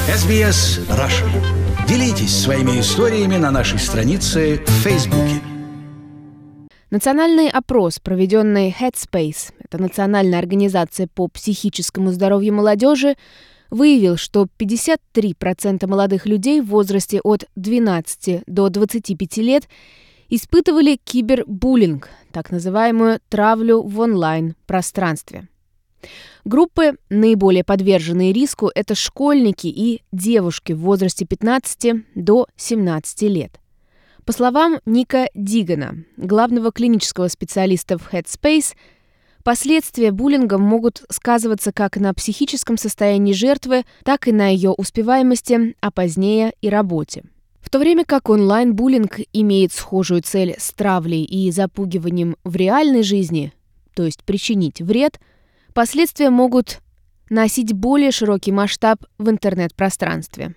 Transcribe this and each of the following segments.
SBS Russian. Делитесь своими историями на нашей странице в Фейсбуке. Национальный опрос, проведенный Headspace, это национальная организация по психическому здоровью молодежи, выявил, что 53% молодых людей в возрасте от 12 до 25 лет испытывали кибербуллинг, так называемую травлю в онлайн-пространстве. Группы, наиболее подверженные риску, это школьники и девушки в возрасте 15 до 17 лет. По словам Ника Дигана, главного клинического специалиста в Headspace, последствия буллинга могут сказываться как на психическом состоянии жертвы, так и на ее успеваемости, а позднее и работе. В то время как онлайн-буллинг имеет схожую цель с травлей и запугиванием в реальной жизни, то есть причинить вред, последствия могут носить более широкий масштаб в интернет-пространстве.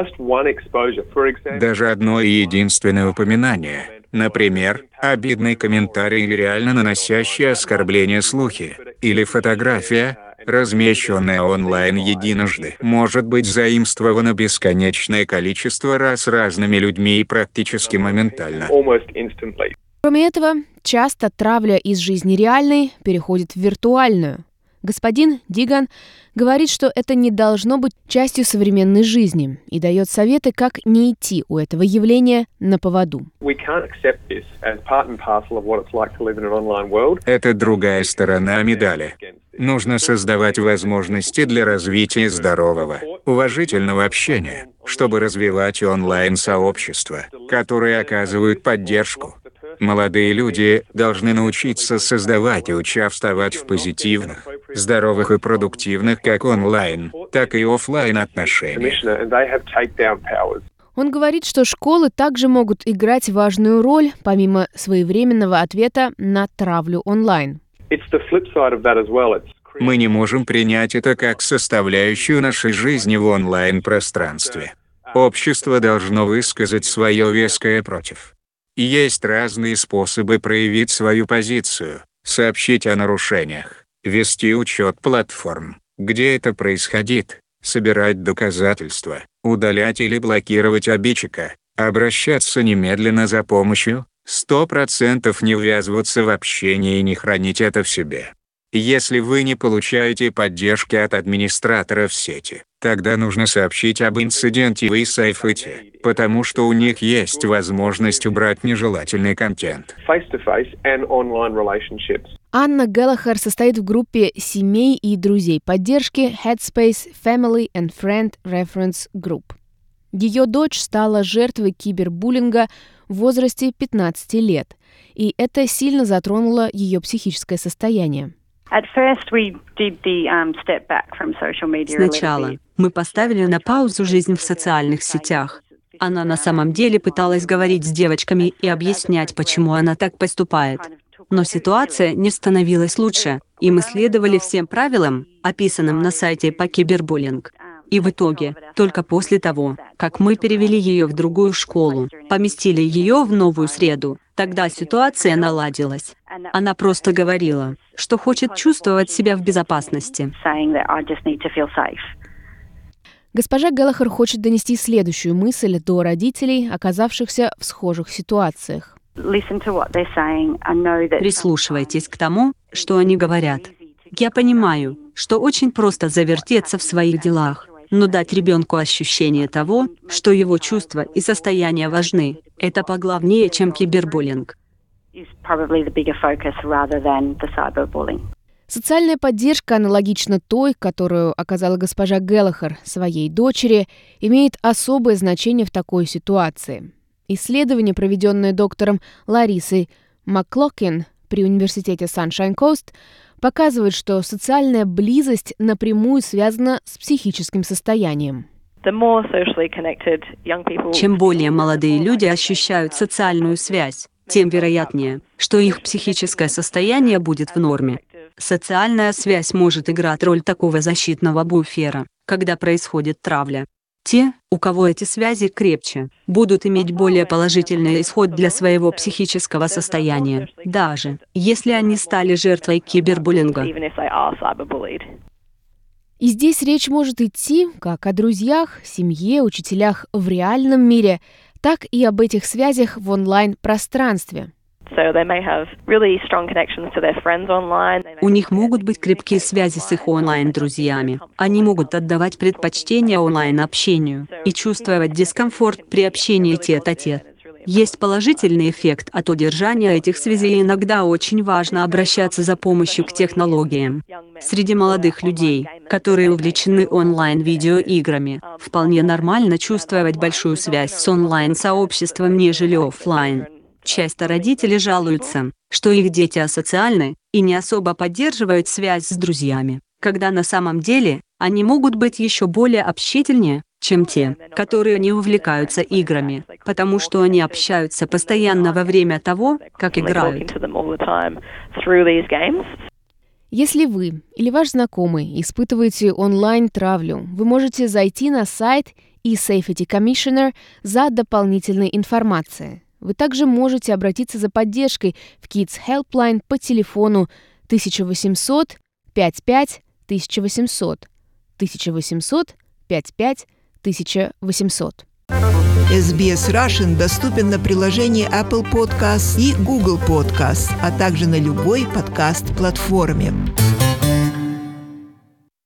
Даже одно единственное упоминание, например, обидный комментарий или реально наносящий оскорбление слухи, или фотография, размещенная онлайн единожды, может быть заимствована бесконечное количество раз разными людьми и практически моментально. Кроме этого, часто травля из жизни реальной переходит в виртуальную. Господин Диган говорит, что это не должно быть частью современной жизни и дает советы, как не идти у этого явления на поводу. Это другая сторона медали. Нужно создавать возможности для развития здорового, уважительного общения, чтобы развивать онлайн-сообщества, которые оказывают поддержку. Молодые люди должны научиться создавать и участвовать в позитивных, здоровых и продуктивных как онлайн, так и офлайн отношениях. Он говорит, что школы также могут играть важную роль, помимо своевременного ответа на травлю онлайн. Мы не можем принять это как составляющую нашей жизни в онлайн-пространстве. Общество должно высказать свое веское против. Есть разные способы проявить свою позицию, сообщить о нарушениях, вести учет платформ, где это происходит, собирать доказательства, удалять или блокировать обидчика, обращаться немедленно за помощью, 100% не ввязываться в общение и не хранить это в себе. Если вы не получаете поддержки от администратора в сети, тогда нужно сообщить об инциденте в eSafety, потому что у них есть возможность убрать нежелательный контент. Анна Гэллахер состоит в группе семей и друзей поддержки Headspace Family and Friend Reference Group. Ее дочь стала жертвой кибербуллинга в возрасте 15 лет, и это сильно затронуло ее психическое состояние. Сначала мы поставили на паузу жизнь в социальных сетях. Она на самом деле пыталась говорить с девочками и объяснять, почему она так поступает. Но ситуация не становилась лучше, и мы следовали всем правилам, описанным на сайте по кибербуллинг. И в итоге, только после того, как мы перевели ее в другую школу, поместили ее в новую среду, тогда ситуация наладилась. Она просто говорила, что хочет чувствовать себя в безопасности. Госпожа Гэллахер хочет донести следующую мысль до родителей, оказавшихся в схожих ситуациях. Прислушивайтесь к тому, что они говорят. Я понимаю, что очень просто завертеться в своих делах, но дать ребенку ощущение того, что его чувства и состояния важны, это поглавнее, чем кибербуллинг. Социальная поддержка, аналогично той, которую оказала госпожа Гэллахер своей дочери, имеет особое значение в такой ситуации. Исследование, проведенное доктором Ларисой Маклокин при университете Sunshine Coast, показывает, что социальная близость напрямую связана с психическим состоянием. Чем более молодые люди ощущают социальную связь, тем вероятнее, что их психическое состояние будет в норме. Социальная связь может играть роль такого защитного буфера, когда происходит травля. Те, у кого эти связи крепче, будут иметь более положительный исход для своего психического состояния, даже если они стали жертвой кибербуллинга. И здесь речь может идти как о друзьях, семье, учителях в реальном мире, так и об этих связях в онлайн-пространстве. У них могут быть крепкие связи с их онлайн-друзьями. Они могут отдавать предпочтение онлайн-общению и чувствовать дискомфорт при общении тет-а-тет. Есть положительный эффект от удержания этих связей, и иногда очень важно обращаться за помощью к технологиям. Среди молодых людей, которые увлечены онлайн-видеоиграми, вполне нормально чувствовать большую связь с онлайн-сообществом, нежели офлайн. Часто родители жалуются, что их дети асоциальны и не особо поддерживают связь с друзьями, когда на самом деле они могут быть еще более общительнее, чем те, которые не увлекаются играми, потому что они общаются постоянно во время того, как играют. Если вы или ваш знакомый испытываете онлайн-травлю, вы можете зайти на сайт eSafety Commissioner за дополнительной информацией. Вы также можете обратиться за поддержкой в Kids Helpline по телефону 1800 55 1800 1800 55 1800. SBS Russian доступен на приложении Apple Podcasts и Google Podcasts, а также на любой подкаст-платформе.